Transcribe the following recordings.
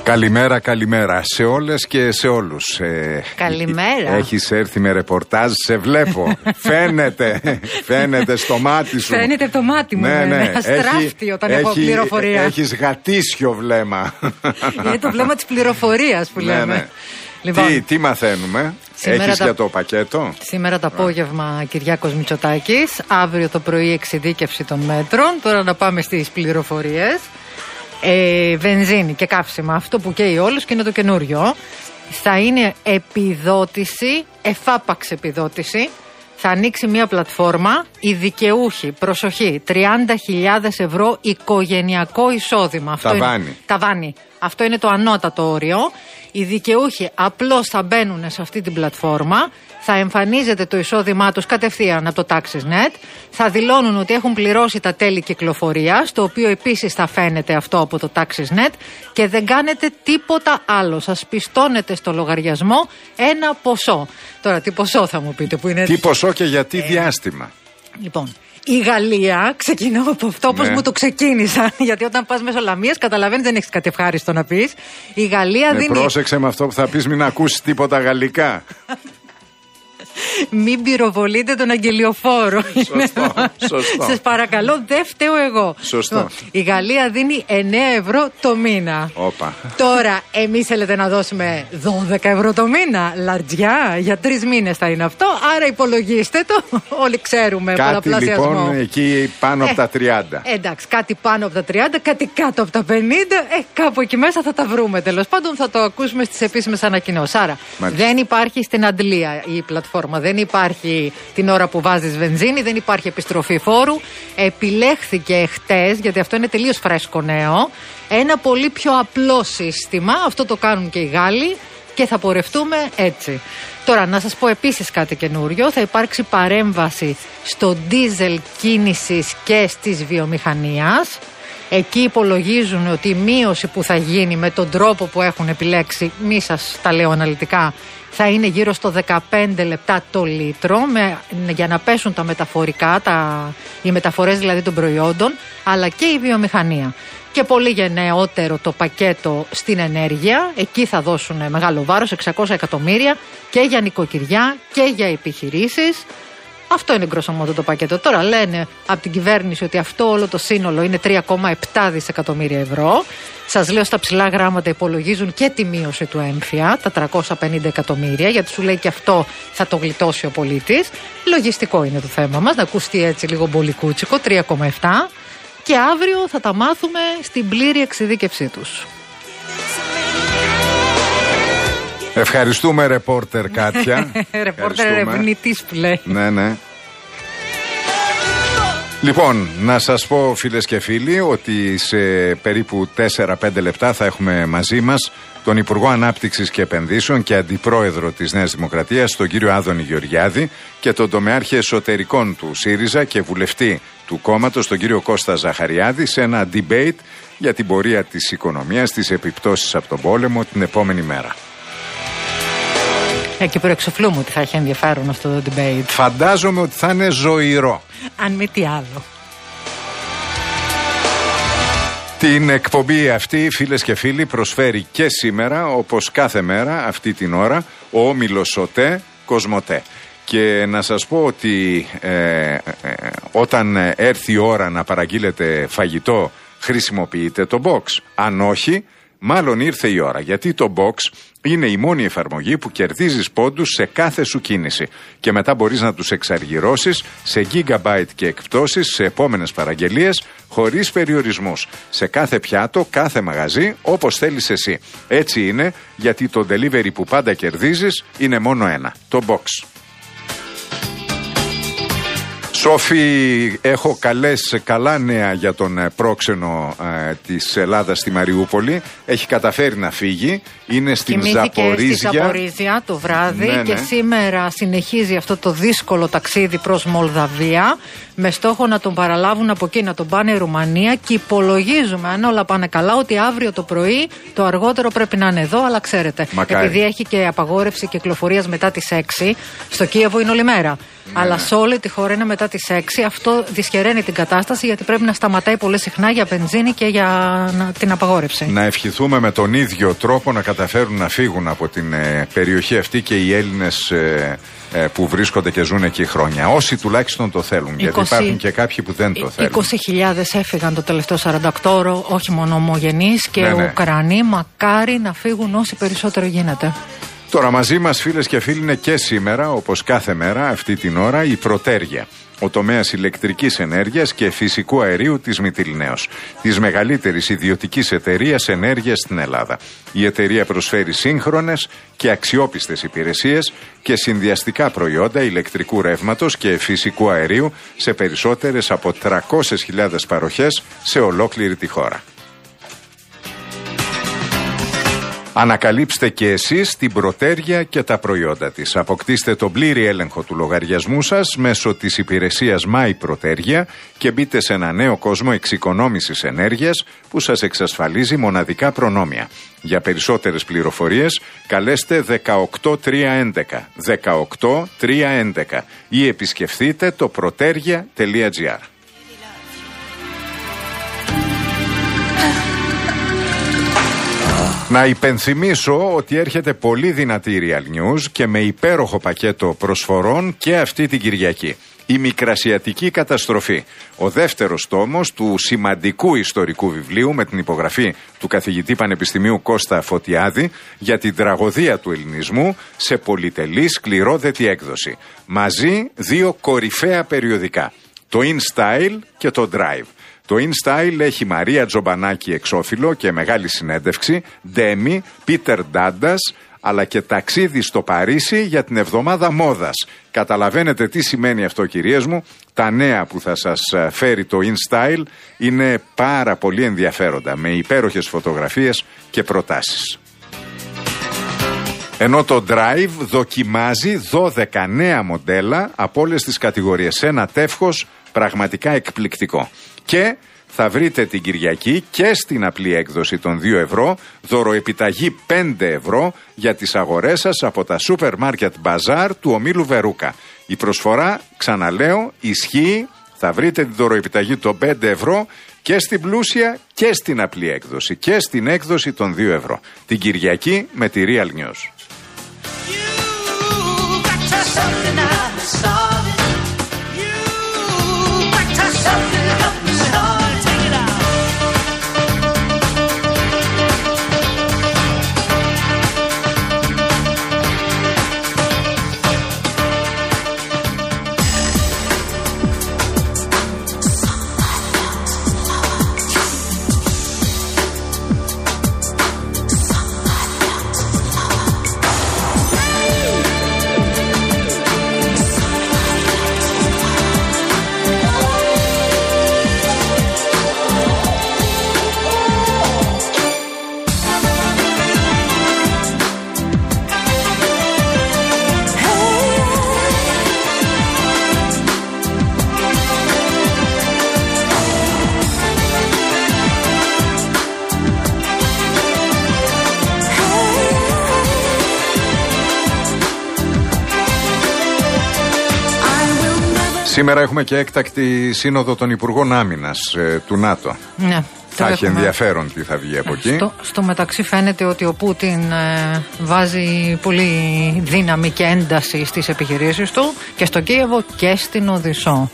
Καλημέρα, καλημέρα σε όλες και σε όλους. Καλημέρα. Έχεις έρθει με ρεπορτάζ, σε βλέπω. Φαίνεται στο μάτι σου. Φαίνεται το μάτι μου. Ναι. Αστράφτη όταν έχω πληροφορία. Έχεις γατήσιο βλέμμα. Είναι το βλέμμα της πληροφορίας που λέμε. Ναι. Λοιπόν, τι μαθαίνουμε? Έχεις για το πακέτο? Σήμερα το απόγευμα Κυριάκος Μητσοτάκης. Αύριο το πρωί εξειδίκευση των μέτρων. Τώρα να πάμε στις πληροφορίες. Βενζίνη και καύσιμα, αυτό που καίει όλους και είναι το καινούριο. Θα είναι επιδότηση, εφάπαξ επιδότηση. Θα ανοίξει μια πλατφόρμα, οι δικαιούχοι, προσοχή, 30.000 ευρώ οικογενειακό εισόδημα. Ταβάνι. Αυτό είναι το ανώτατο όριο. Οι δικαιούχοι απλώς θα μπαίνουν σε αυτή την πλατφόρμα, θα εμφανίζεται το εισόδημά τους κατευθείαν από το TaxisNet, θα δηλώνουν ότι έχουν πληρώσει τα τέλη κυκλοφορίας, το οποίο επίσης θα φαίνεται αυτό από το TaxisNet, και δεν κάνετε τίποτα άλλο. Σας πιστώνετε στο λογαριασμό ένα ποσό. Τώρα, τι ποσό θα μου πείτε που είναι? Τι ποσό και για τι διάστημα? Λοιπόν, η Γαλλία, ξεκινάω από αυτό όπως μου το ξεκίνησαν, γιατί όταν πας μέσω Λαμίας καταλαβαίνεις δεν έχεις κάτι ευχάριστο να πεις. Η Γαλλία δίνει... Πρόσεξε με αυτό που θα πεις, μην ακούσεις τίποτα γαλλικά. Μην πυροβολείτε τον αγγελιοφόρο. Σωστό. Σας παρακαλώ, δεν φταίω εγώ. Σωστό. Η Γαλλία δίνει 9 ευρώ το μήνα. Όπα. Τώρα, εμείς θέλετε να δώσουμε 12 ευρώ το μήνα? Λαρτζιά, για 3 μήνες θα είναι αυτό. Άρα υπολογίστε το. Όλοι ξέρουμε πολλαπλασιασμό. Κάτι λοιπόν εκεί πάνω από τα 30. Εντάξει, κάτι πάνω από τα 30, κάτι κάτω από τα 50. Κάπου εκεί μέσα θα τα βρούμε. Τέλος πάντων, θα το ακούσουμε στις επίσημες ανακοινώσεις. Άρα, δεν υπάρχει στην Αντλία η πλατφόρμα. Δεν υπάρχει την ώρα που βάζεις βενζίνη, δεν υπάρχει επιστροφή φόρου. Επιλέχθηκε χτες, γιατί αυτό είναι τελείως φρέσκο νέο, ένα πολύ πιο απλό σύστημα. Αυτό το κάνουν και οι Γάλλοι και θα πορευτούμε έτσι. Τώρα, να σας πω επίσης κάτι καινούριο. Θα υπάρξει παρέμβαση στο ντίζελ κίνησης και στις βιομηχανίας. Εκεί υπολογίζουν ότι η μείωση που θα γίνει με τον τρόπο που έχουν επιλέξει, μη σας τα λέω αναλυτικά, θα είναι γύρω στο 15 λεπτά το λίτρο, για να πέσουν τα μεταφορικά, οι μεταφορές δηλαδή των προϊόντων, αλλά και η βιομηχανία. Και πολύ γενναιότερο το πακέτο στην ενέργεια. Εκεί θα δώσουν μεγάλο βάρος, 600 εκατομμύρια και για νοικοκυριά και για επιχειρήσεις. Αυτό είναι γκροσομότο το πακέτο. Τώρα λένε από την κυβέρνηση ότι αυτό όλο το σύνολο είναι 3,7 δισεκατομμύρια ευρώ. Σας λέω, στα ψηλά γράμματα υπολογίζουν και τη μείωση του έμφυα, τα 350 εκατομμύρια, γιατί σου λέει και αυτό θα το γλιτώσει ο πολίτης. Λογιστικό είναι το θέμα μας, να ακουστεί έτσι λίγο μπολικούτσικο, 3,7. Και αύριο θα τα μάθουμε στην πλήρη εξειδίκευσή τους. Ευχαριστούμε, ρεπόρτερ Κάτια. Ρεπόρτερ ερευνητής που λέει. Ναι. Λοιπόν, να σας πω, φίλες και φίλοι, ότι σε περίπου 4-5 λεπτά θα έχουμε μαζί μας τον Υπουργό Ανάπτυξης και Επενδύσεων και Αντιπρόεδρο της Νέας Δημοκρατίας, τον κύριο Άδωνη Γεωργιάδη, και τον τομεάρχη εσωτερικών του ΣΥΡΙΖΑ και βουλευτή του κόμματος, τον κύριο Κώστα Ζαχαριάδη, σε ένα debate για την πορεία της οικονομίας, τις επιπτώσεις από τον πόλεμο την επόμενη μέρα. Και προεξοφλούμε ότι θα έχει ενδιαφέρον αυτό το debate. Φαντάζομαι ότι θα είναι ζωηρό. Αν μη τι άλλο. Την εκπομπή αυτή, φίλες και φίλοι, προσφέρει και σήμερα, όπως κάθε μέρα αυτή την ώρα, ο όμιλος ΟΤΕ Κοσμοτέ. Και να σας πω ότι όταν έρθει η ώρα να παραγγείλετε φαγητό, χρησιμοποιείτε το box. Αν όχι, μάλλον ήρθε η ώρα, γιατί το box είναι η μόνη εφαρμογή που κερδίζεις πόντους σε κάθε σου κίνηση και μετά μπορείς να τους εξαργυρώσεις σε gigabyte και εκπτώσεις σε επόμενες παραγγελίες χωρίς περιορισμούς, σε κάθε πιάτο, κάθε μαγαζί, όπως θέλεις εσύ. Έτσι είναι, γιατί το delivery που πάντα κερδίζεις είναι μόνο ένα, το box. Σόφη, έχω καλά νέα για τον πρόξενο της Ελλάδας στη Μαριούπολη. Έχει καταφέρει να φύγει. Είναι στην Ζαπορίζια. Στη Ζαπορίζια το βράδυ, ναι. Και σήμερα συνεχίζει αυτό το δύσκολο ταξίδι προς Μολδαβία, με στόχο να τον παραλάβουν από εκεί, να τον πάνε η Ρουμανία, και υπολογίζουμε, αν όλα πάνε καλά, ότι αύριο το πρωί το αργότερο πρέπει να είναι εδώ, αλλά ξέρετε, επειδή έχει και απαγόρευση κυκλοφορίας μετά τις 6, στο Κίεβο είναι όλη μέρα. Αλλά σε όλη τη χώρα είναι μετά τις 6. Αυτό δυσχεραίνει την κατάσταση, γιατί πρέπει να σταματάει πολύ συχνά για μπενζίνη και για την απαγόρευση. Να ευχηθούμε με τον ίδιο τρόπο να καταφέρουν να φύγουν από την περιοχή αυτή και οι Έλληνες που βρίσκονται και ζουν εκεί χρόνια. Όσοι τουλάχιστον το θέλουν, γιατί υπάρχουν και κάποιοι που δεν το θέλουν. 20.000 έφυγαν το τελευταίο 48ωρο, όχι μόνο ομογενείς και Ουκρανοί. Μακάρι να φύγουν όσοι περισσότερο γίνεται. Τώρα μαζί μας, φίλες και φίλοι, είναι και σήμερα, όπως κάθε μέρα αυτή την ώρα, η Πρωτέργεια, ο τομέας ηλεκτρικής ενέργειας και φυσικού αερίου της Μυτιληναίος, της μεγαλύτερης ιδιωτικής εταιρείας ενέργειας στην Ελλάδα. Η εταιρεία προσφέρει σύγχρονες και αξιόπιστες υπηρεσίες και συνδυαστικά προϊόντα ηλεκτρικού ρεύματος και φυσικού αερίου σε περισσότερες από 300.000 παροχές σε ολόκληρη τη χώρα. Ανακαλύψτε και εσείς την Πρωτέργεια και τα προϊόντα της. Αποκτήστε τον πλήρη έλεγχο του λογαριασμού σας μέσω της υπηρεσίας My Πρωτέργεια και μπείτε σε ένα νέο κόσμο εξοικονόμησης ενέργειας που σας εξασφαλίζει μοναδικά προνόμια. Για περισσότερες πληροφορίες καλέστε 18311 18311 ή επισκεφθείτε το protergia.gr. Να υπενθυμίσω ότι έρχεται πολύ δυνατή Real News και με υπέροχο πακέτο προσφορών και αυτή την Κυριακή. Η Μικρασιατική Καταστροφή. Ο δεύτερος τόμος του σημαντικού ιστορικού βιβλίου με την υπογραφή του καθηγητή Πανεπιστημίου Κώστα Φωτιάδη για την τραγωδία του ελληνισμού σε πολυτελή σκληρόδετη έκδοση. Μαζί δύο κορυφαία περιοδικά. Το InStyle και το Drive. Το InStyle έχει Μαρία Τζομπανάκη εξώφυλλο και μεγάλη συνέντευξη, Ντέμι, Πίτερ Ντάντας, αλλά και ταξίδι στο Παρίσι για την εβδομάδα μόδας. Καταλαβαίνετε τι σημαίνει αυτό, κυρίες μου. Τα νέα που θα σας φέρει το InStyle είναι πάρα πολύ ενδιαφέροντα, με υπέροχες φωτογραφίες και προτάσεις. Ενώ το Drive δοκιμάζει 12 νέα μοντέλα από όλες τις κατηγορίες. Ένα τεύχος πραγματικά εκπληκτικό. Και θα βρείτε την Κυριακή και στην απλή έκδοση των 2 ευρώ δωροεπιταγή 5 ευρώ για τις αγορές σας από τα Σούπερ Μάρκετ Μπαζάρ του ομίλου Βερούκα. Η προσφορά, ξαναλέω, ισχύει. Θα βρείτε τη δωροεπιταγή των 5 ευρώ και στην πλούσια και στην απλή έκδοση και στην έκδοση των 2 ευρώ. Την Κυριακή με τη Real News. Σήμερα έχουμε και έκτακτη σύνοδο των Υπουργών Άμυνας του ΝΑΤΟ. Ναι. Θα έχει ενδιαφέρον τι θα βγει από εκεί. Στο μεταξύ φαίνεται ότι ο Πούτιν βάζει πολύ δύναμη και ένταση στις επιχειρήσεις του και στο Κίεβο και στην Οδυσσό.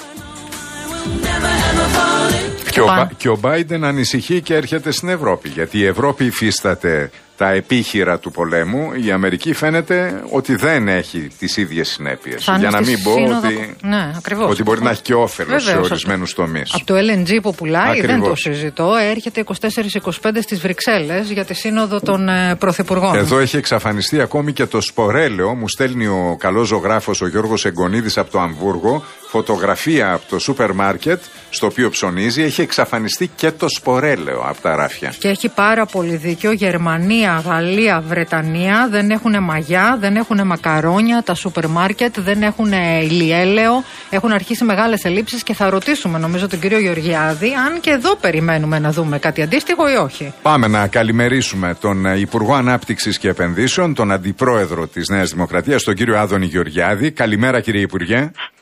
Και ο Μπάιντεν ανησυχεί και έρχεται στην Ευρώπη, γιατί η Ευρώπη υφίσταται τα επίχειρα του πολέμου. Η Αμερική φαίνεται ότι δεν έχει τις ίδιες συνέπειες. Για να μην πω ότι μπορεί να έχει και όφελος σε ορισμένους τομείς. Από το LNG που πουλάει, δεν το συζητώ, έρχεται 24-25 στις Βρυξέλλες για τη σύνοδο των πρωθυπουργών. Εδώ έχει εξαφανιστεί ακόμη και το σπορέλαιο. Μου στέλνει ο καλός ζωγράφος ο Γιώργος Εγκονίδης από το Αμβούργο φωτογραφία από το σούπερ μάρκετ στο οποίο ψωνίζει. Έχει εξαφανιστεί και το σπορέλαιο από τα ράφια. Και έχει πάρα πολύ δίκιο. Γερμανία, Γαλλία, Βρετανία δεν έχουν μαγιά, δεν έχουν μακαρόνια, τα σούπερ μάρκετ δεν έχουν ηλιέλαιο. Έχουν αρχίσει μεγάλες ελλείψεις και θα ρωτήσουμε, νομίζω, τον κύριο Γεωργιάδη αν και εδώ περιμένουμε να δούμε κάτι αντίστοιχο ή όχι. Πάμε να καλημερίσουμε τον Υπουργό Ανάπτυξης και Επενδύσεων, τον Αντιπρόεδρο της Νέας Δημοκρατίας, τον κύριο Άδωνη Γεωργιάδη. Καλημέρα, κύριε Υπουργέ.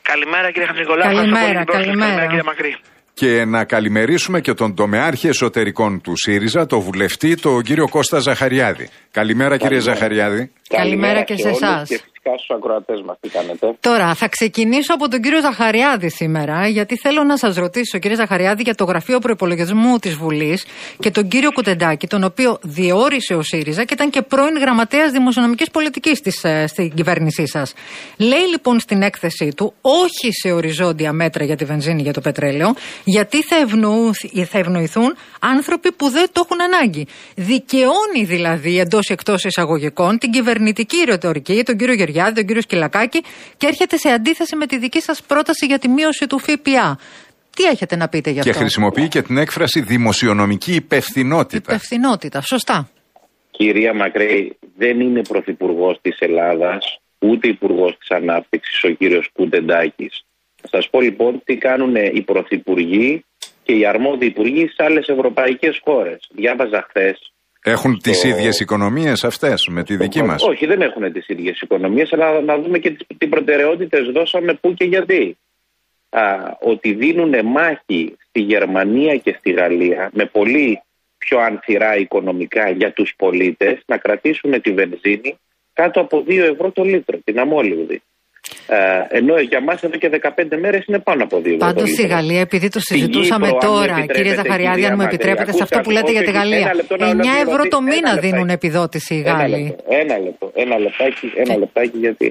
Καλημέρα κύριε Χατζηνικολάου. Καλημέρα κύριε Μακρύ. Και να καλημερίσουμε και τον τομεάρχη εσωτερικών του ΣΥΡΙΖΑ, τον βουλευτή, τον κύριο Κώστα Ζαχαριάδη. Καλημέρα κύριε Ζαχαριάδη. Καλημέρα και σε εσάς. Στους ακροατές μας, τι κάνετε. Τώρα θα ξεκινήσω από τον κύριο Ζαχαριάδη σήμερα, γιατί θέλω να σας ρωτήσω, κύριε Ζαχαριάδη, για το Γραφείο Προϋπολογισμού της Βουλής και τον κύριο Κουτεντάκη, τον οποίο διόρισε ο ΣΥΡΙΖΑ και ήταν και πρώην γραμματέας δημοσιονομικής πολιτικής στην κυβέρνησή σας. Λέει λοιπόν στην έκθεσή του όχι σε οριζόντια μέτρα για τη βενζίνη, για το πετρέλαιο, γιατί θα ευνοηθούν άνθρωποι που δεν το έχουν ανάγκη. Δικαιώνει δηλαδή εντός ή εκτός εισαγωγικών την κυβερνητική ρητορική, τον κύριο Γεωργιάδη, τον κύριο Σκυλακάκη, και έρχεται σε αντίθεση με τη δική σας πρόταση για τη μείωση του ΦΠΑ. Τι έχετε να πείτε γι' αυτό? Και χρησιμοποιεί και την έκφραση δημοσιονομική υπευθυνότητα. Υπευθυνότητα, σωστά. Κυρία Μακρύ, δεν είναι πρωθυπουργός της Ελλάδας, ούτε υπουργός της Ανάπτυξης ο κύριος Κουτεντάκης. Θα σας πω λοιπόν τι κάνουν οι πρωθυπουργοί και οι αρμόδιοι υπουργοί στις άλλες ευρωπαϊκές χώρες. Διάβαζα χθες. Έχουν τις ίδιες οικονομίες αυτές με τη δική μας? Όχι, δεν έχουν τις ίδιες οικονομίες, αλλά να δούμε και τι προτεραιότητες δώσαμε πού και γιατί. Ότι δίνουν μάχη στη Γερμανία και στη Γαλλία με πολύ πιο ανθυρά οικονομικά για τους πολίτες να κρατήσουν τη βενζίνη κάτω από 2 ευρώ το λίτρο, την αμόλυβδη. Ενώ για μας εδώ και 15 μέρες είναι πάνω από 2 ευρώ. Πάντως στη Γαλλία, επειδή το συζητούσαμε τώρα, κύριε Ζαχαριάδη, αν μου επιτρέπετε, σε αυτό που λέτε για τη Γαλλία, 9 ευρώ το μήνα δίνουν επιδότηση οι Γάλλοι. Ένα λεπτάκι γιατί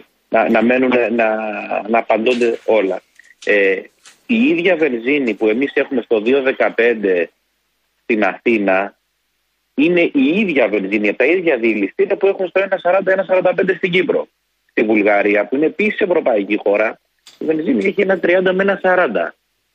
να απαντώνται όλα. Η ίδια βενζίνη που εμείς έχουμε στο 2,15 στην Αθήνα είναι η ίδια βενζίνη, τα ίδια διηληστήρια που έχουν στο 1,40-1,45 στην Κύπρο. Στη Βουλγαρία, που είναι επίσης ευρωπαϊκή χώρα, η βενζίνη έχει 1,30 με 1,40.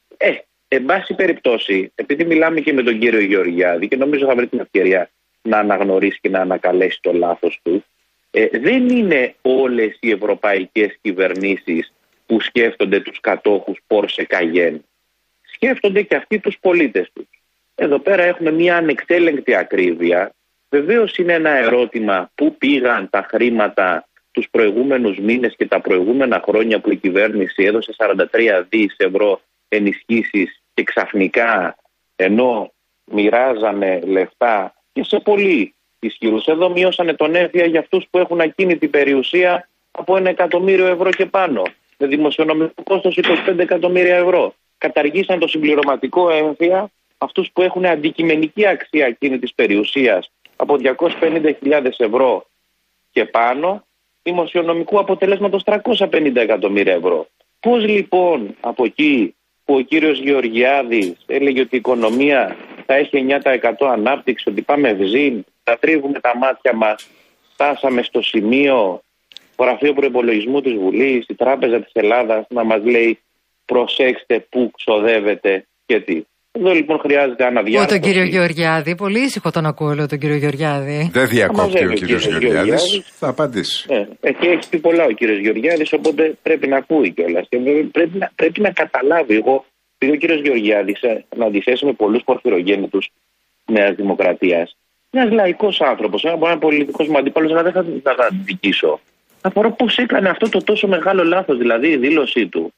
Εν πάση περιπτώσει, επειδή μιλάμε και με τον κύριο Γεωργιάδη και νομίζω θα βρει την ευκαιρία να αναγνωρίσει και να ανακαλέσει το λάθος του, δεν είναι όλες οι ευρωπαϊκές κυβερνήσεις που σκέφτονται τους κατόχους Porsche Cayenne. Σκέφτονται και αυτοί τους πολίτες τους. Εδώ πέρα έχουμε μια ανεξέλεγκτη ακρίβεια. Βεβαίως είναι ένα ερώτημα πού πήγαν τα χρήματα τους προηγούμενους μήνες και τα προηγούμενα χρόνια που η κυβέρνηση έδωσε 43 δις ευρώ ενισχύσεις και ξαφνικά, ενώ μοιράζανε λεφτά και σε πολύ ισχυρούς, εδώ μειώσανε τον έμφυα για αυτούς που έχουν ακίνητη περιουσία από 1 εκατομμύριο ευρώ και πάνω, με δημοσιονομικό κόστος 25 εκατομμύρια ευρώ. Καταργήσαν το συμπληρωματικό έμφυα αυτούς που έχουν αντικειμενική αξία ακίνητης περιουσίας από 250.000 ευρώ και πάνω, δημοσιονομικού αποτελέσματος 350 εκατομμύρια ευρώ. Πώς λοιπόν από εκεί που ο κύριος Γεωργιάδης έλεγε ότι η οικονομία θα έχει 9% ανάπτυξη, ότι πάμε ευζήν, θα τρίβουμε τα μάτια μας, φτάσαμε στο σημείο Γραφείο Προϋπολογισμού της Βουλής, η Τράπεζα της Ελλάδας να μας λέει προσέξτε πού ξοδεύετε και τι. Εδώ λοιπόν χρειάζεται αναδιάρθρωση. Τον κύριο Γεωργιάδη, πολύ ήσυχο τον ακούω, τον κύριο Γεωργιάδη. Δεν διακόπτει ο κύριος Γεωργιάδης, θα απαντήσει. Και έχει πει πολλά ο κύριος Γεωργιάδης, οπότε πρέπει να ακούει κιόλας. Και πρέπει να καταλάβει. Εγώ, επειδή ο κύριος Γεωργιάδης, να αντιθέσει με πολλούς πορφυρογέννητους Νέας Δημοκρατίας, ένας λαϊκός άνθρωπος, ένα πολιτικός μου αντίπαλος, αλλά δεν θα τα δικήσω. Αφορά πώς έκανε αυτό το τόσο μεγάλο λάθος, δηλαδή η δήλωσή του.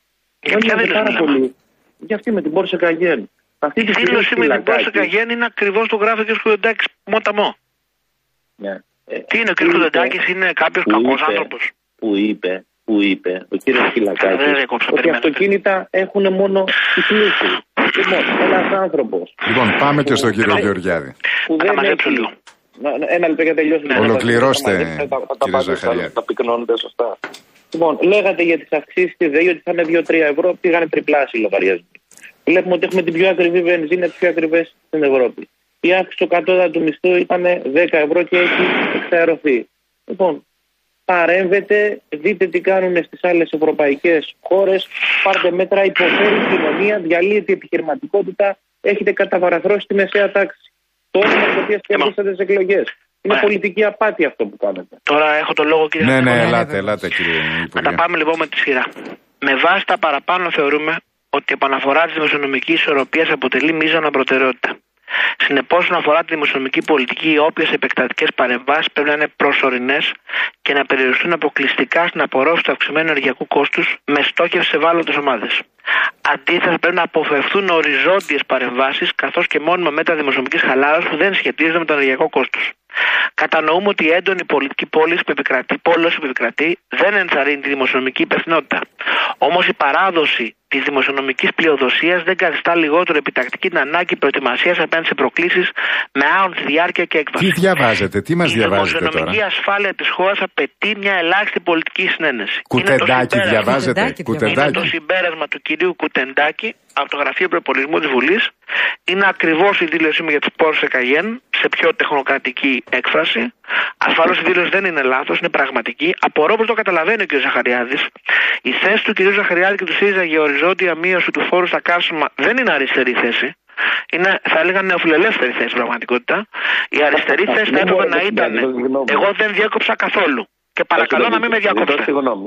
Για αυτή με την Porsche Cayenne. Η δήλωση με την Porsche Cayenne είναι ακριβώς το γράφει και ο Κουτεντάκης μοταμό. Τι είναι ο κ. Κουτεντάκης, είναι κάποιος κακός άνθρωπος? Που είπε ο κύριος Σκυλακάκης ότι αυτοκίνητα έχουν μόνο οι πλούσιοι. Λοιπόν, ένας άνθρωπος. Λοιπόν, πάμε και στον κύριο Γεωργιάδη. Θα μαζέψω λίγο. Ένα λεπτό για τελειώσει. Ολοκληρώστε, κύριε Ζαχαριάδη. Τα πυκνώνετε σωστά. Λοιπόν, λέγατε για τις αυξήσεις στη ΔΕΗ ότι θα είναι 2-3 ευρώ, πήγανε τριπλάσιοι λογαριασμοί. Βλέπουμε ότι έχουμε την πιο ακριβή βενζίνη, τις πιο ακριβές στην Ευρώπη. Η αύξηση του κατώτατου μισθού ήταν 10 ευρώ και έχει εξαερωθεί. Λοιπόν, παρέμβετε, δείτε τι κάνουν στις άλλες ευρωπαϊκές χώρες, πάρτε μέτρα, υποφέρει η κοινωνία, διαλύεται η επιχειρηματικότητα, έχετε καταβαραθρώσει τη μεσαία τάξη. Το όνομα το οποίο κερδίσατε τις εκλογές. Είναι πολιτική απάτη αυτό που κάνετε. Τώρα έχω το λόγο, κύριε. Ναι, ελάτε κύριε Υπουργέ. Να τα πάμε λοιπόν με τη σειρά. Με βάση τα παραπάνω θεωρούμε ότι η επαναφορά της δημοσιονομικής ισορροπίας αποτελεί μείζωνα προτεραιότητα. Συνεπώς, όσον αφορά τη δημοσιονομική πολιτική, οι όποιες επεκτατικές παρεμβάσεις πρέπει να είναι προσωρινές και να περιοριστούν αποκλειστικά στην απορρόφηση του αυξημένου ενεργειακού κόστους με στόχευση σε ευάλωτες ομάδες. Αντίθετα, πρέπει να αποφευθούν οριζόντιες παρεμβάσεις καθώς και μόνιμα μέτρα δημοσιονομικής χαλάρωσης που δεν σχετίζονται με το ενεργειακό κόστος. Κατανοούμε ότι η έντονη πολιτική πόλωση που επικρατεί δεν ενθαρρύνει τη δημοσιονομική υπευθυνότητα. Όμως η παράδοση της δημοσιονομικής πλειοδοσίας δεν καθιστά λιγότερο επιτακτική την ανάγκη προετοιμασίας απέναντι σε προκλήσεις με άονση διάρκεια και έκβαση. Τι διαβάζετε, τι μας διαβάζετε τώρα? Η δημοσιονομική ασφάλεια της χώρας απαιτεί μια ελάχιστη πολιτική συνένεση. Κουτεντάκι διαβάζετε? Είναι το συμπέρασμα του κυρίου Κουτεντάκη από το Γραφείο Προϋπολογισμού της Βουλής. Είναι ακριβώς η δήλωσή μου για τους πόρους ΕΚΑΓΕΝ, σε πιο τεχνοκρατική έκφραση. Ασφαλώς η δήλωση δεν είναι λάθος, είναι πραγματική. Απορώ πως το καταλαβαίνει ο κ. Ζαχαριάδης. Η θέση του κ. Ζαχαριάδη και του ΣΥΡΙΖΑ για οριζόντια μείωση του φόρου στα καύσιμα δεν είναι αριστερή θέση. Είναι, θα έλεγα, νεοφιλελεύθερη θέση πραγματικότητα. Η αριστερή θέση θα έπρεπε να ήταν. Εγώ δεν διέκοψα καθόλου. Και παρακαλώ να μην με διακόψετε.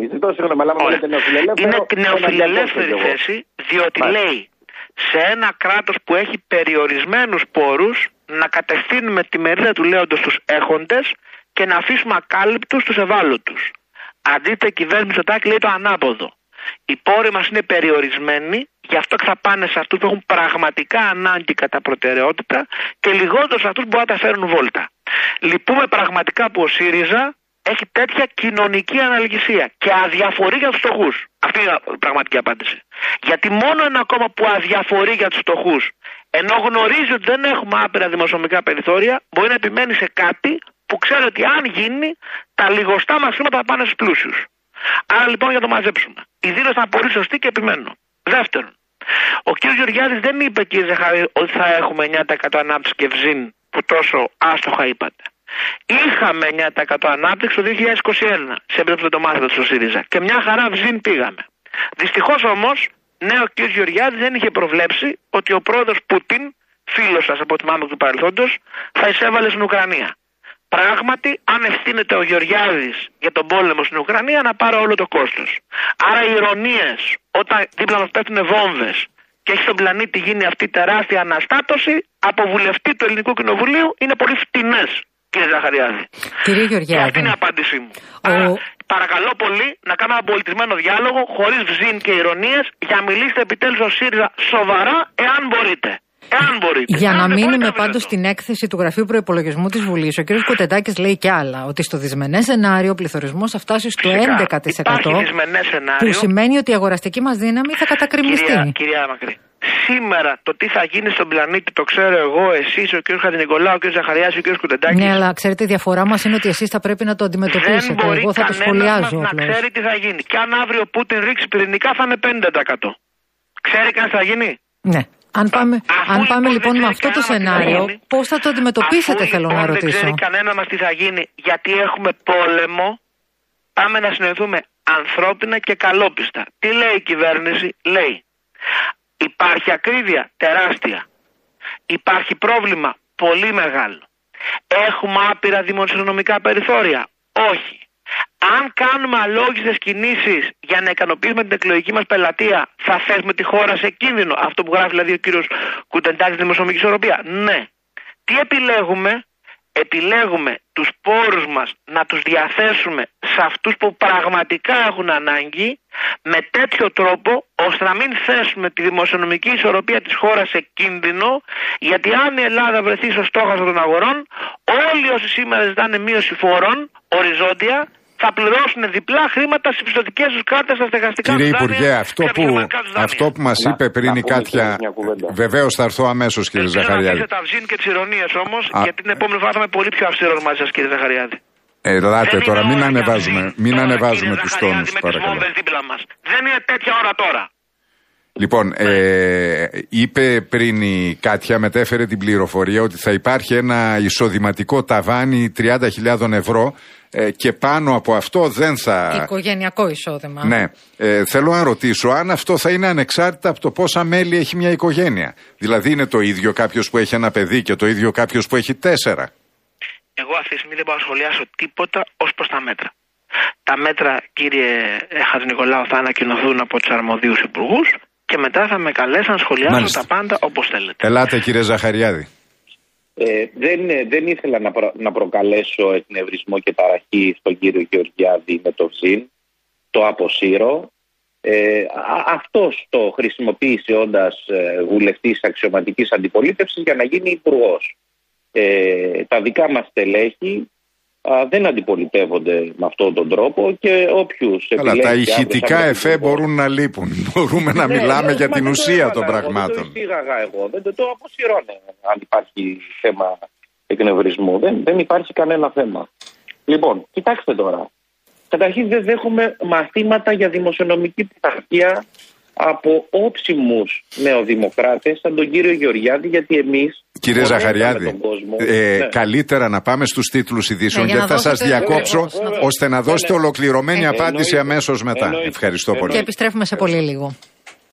Είναι νεοφιλελεύθερη θέση, διότι λέει σε ένα κράτος που έχει περιορισμένους πόρους να κατευθύνουμε τη μερίδα του λέοντος στους έχοντες και να αφήσουμε ακάλυπτους τους ευάλωτους. Αντίθετα, η κυβέρνηση Μητσοτάκη λέει το ανάποδο. Οι πόροι μας είναι περιορισμένοι, γι' αυτό και θα πάνε σε αυτούς που έχουν πραγματικά ανάγκη κατά προτεραιότητα και λιγότερο σε αυτούς που μπορούν να τα φέρουν βόλτα. Λυπούμε πραγματικά που ο ΣΥΡΙΖΑ έχει τέτοια κοινωνική αναλγησία και αδιαφορεί για τους φτωχούς. Αυτή είναι η πραγματική απάντηση. Γιατί μόνο ένα κόμμα που αδιαφορεί για τους φτωχούς, ενώ γνωρίζει ότι δεν έχουμε άπειρα δημοσιονομικά περιθώρια, μπορεί να επιμένει σε κάτι που ξέρει ότι αν γίνει, τα λιγοστά μας χρήματα θα πάνε στους πλούσιους. Άρα λοιπόν για το μαζέψουμε. Η δήλωση ήταν πολύ σωστή και επιμένω. Δεύτερον, ο κ. Γεωργιάδης δεν είπε, κ. Ζαχαρή, ότι θα έχουμε 9% ανάπτυξη και βζίν που τόσο άστοχα είπατε. Είχαμε 9% ανάπτυξη το 2021 σε επίπεδο το μάθημα του ΣΥΡΙΖΑ και μια χαρά βζίν πήγαμε. Δυστυχώς όμως, ναι, ο κ. Γεωργιάδης δεν είχε προβλέψει ότι ο πρόεδρος Πούτιν, φίλος σας από τη μάμα του παρελθόντος, θα εισέβαλε στην Ουκρανία. Πράγματι, αν ευθύνεται ο Γεωργιάδης για τον πόλεμο στην Ουκρανία, να πάρει όλο το κόστος. Άρα οι ηρωνίες όταν δίπλα μας πέφτουν βόμβες και έχει στον πλανήτη γίνει αυτή η τεράστια αναστάτωση, από βουλευτή του Ελληνικού Κοινοβουλίου είναι πολύ φτηνές, κύριε Ζαχαριάδη. Κύριε Γεωργιάδη. Και αυτή είναι η απάντησή μου. Άρα, παρακαλώ πολύ να κάνουμε ένα πολιτισμένο διάλογο, χωρίς βζίν και ηρωνίες, για μιλήστε επιτέλους ο ΣΥΡΙΖΑ σοβαρά, εάν μπορείτε. Για να μείνουμε πάντως στην έκθεση του Γραφείου Προϋπολογισμού της Βουλής, ο κ. Κουτεντάκης λέει κι άλλα, ότι στο δυσμενές σενάριο ο πληθωρισμός θα φτάσει στο 11%, που σημαίνει ότι η αγοραστική μας δύναμη θα κατακριμνιστεί. Κυρία Μακρύ, σήμερα το τι θα γίνει στον πλανήτη το ξέρω εγώ, εσείς, ο κ. Χατζηνικολάου, ο κ. Ζαχαριάδης, ο κ. Κουτεντάκης. Ναι, αλλά ξέρετε, η διαφορά μας είναι ότι εσείς θα πρέπει να το αντιμετωπίσετε. Εγώ θα το σχολιάζω. Να ξέρει τι θα γίνει. Και αν αύριο ο Πούτιν ρίξει πυρηνικά θα είναι 50%. Ξέρει κανείς τι θα γίνει. Ναι. Αν πάμε λοιπόν με αυτό το σενάριο, πώς θα το αντιμετωπίσετε, θέλω να ρωτήσω. Δεν ξέρει κανένα μας τι θα γίνει, γιατί έχουμε πόλεμο, πάμε να συνοηθούμε ανθρώπινα και καλόπιστα. Τι λέει η κυβέρνηση? Λέει, υπάρχει ακρίβεια τεράστια, υπάρχει πρόβλημα πολύ μεγάλο, έχουμε άπειρα δημοσιονομικά περιθώρια? Όχι. Αν κάνουμε αλόγιστες κινήσεις για να ικανοποιήσουμε την εκλογική μας πελατεία, θα θέσουμε τη χώρα σε κίνδυνο? Αυτό που γράφει δηλαδή ο κύριος Κουτεντάκης, δημοσιονομική ισορροπία. Ναι. Τι επιλέγουμε? Επιλέγουμε τους πόρους μας να τους διαθέσουμε σε αυτούς που πραγματικά έχουν ανάγκη, με τέτοιο τρόπο ώστε να μην θέσουμε τη δημοσιονομική ισορροπία της χώρας σε κίνδυνο, γιατί αν η Ελλάδα βρεθεί στο στόχαστρο των αγορών, όλοι όσοι σήμερα ζητάνε μείωση φόρων οριζόντια θα πληρώσουν διπλά χρήματα στις πιστωτικές τους κάρτες, στα στεγαστικά τους δάνεια. Κύριε Υπουργέ, αυτό που μας είπε πριν η Κάτια, βεβαίως θα έρθω αμέσως, κύριε Ζαχαριάδη. Δεν τα βζίν και τις ηρωνίες όμως, γιατί την επόμενη φορά θα είμαι πολύ πιο αυστηρός μαζί σας, κύριε Ζαχαριάδη. Ελάτε τώρα, μην ανεβάζουμε τους τόνους, παρακαλώ. Δεν είναι τέτοια ώρα τώρα. Λοιπόν, είπε πριν η Κάτια, μετέφερε την πληροφορία ότι θα υπάρχει ένα εισοδηματικό ταβάνι 30.000 ευρώ και πάνω από αυτό δεν θα... Οικογενειακό εισόδημα. Ναι. Θέλω να ρωτήσω αν αυτό θα είναι ανεξάρτητα από το πόσα μέλη έχει μια οικογένεια. Δηλαδή είναι το ίδιο κάποιος που έχει ένα παιδί και το ίδιο κάποιος που έχει 4. Εγώ αυτή τη στιγμή δεν μπορώ να σχολιάσω τίποτα ως προς τα μέτρα. Τα μέτρα, κύριε Χατζηνικολάου, θα ανακοινωθούν από τους αρμοδίους υπουργούς και μετά θα με καλέσουν να σχολιάσω τα πάντα όπως θέλετε. Ελάτε, κύριε Ζαχαριάδη. Δεν ήθελα να προκαλέσω εκνευρισμό και ταραχή στον κύριο Γεωργιάδη με το ΒΖΙΝ. Το αποσύρω. Αυτός το χρησιμοποίησε όντας βουλευτής αξιωματικής αντιπολίτευσης για να γίνει υπουργός. Τα δικά μας στελέχη δεν αντιπολιτεύονται με αυτόν τον τρόπο και όποιους... Αλλά τα ηχητικά εφέ μπορούν να λείπουν. Μπορούμε να μιλάμε για την ουσία των πραγμάτων. Δεν το εισήγαγα εγώ. Δεν το αποσύρω αν υπάρχει θέμα εκνευρισμού. Δεν υπάρχει κανένα θέμα. Λοιπόν, κοιτάξτε τώρα. Καταρχήν δεν δέχομαι μαθήματα για δημοσιονομική πειθαρχία από όψιμους νεοδημοκράτες σαν τον κύριο Γεωργιάδη, γιατί εμείς... Κύριε Ζαχαριάδη, καλύτερα να πάμε στους τίτλους ειδήσεων, γιατί θα σας διακόψω ώστε να δώσετε ολοκληρωμένη απάντηση αμέσως μετά. Ευχαριστώ πολύ. Και επιστρέφουμε σε πολύ λίγο.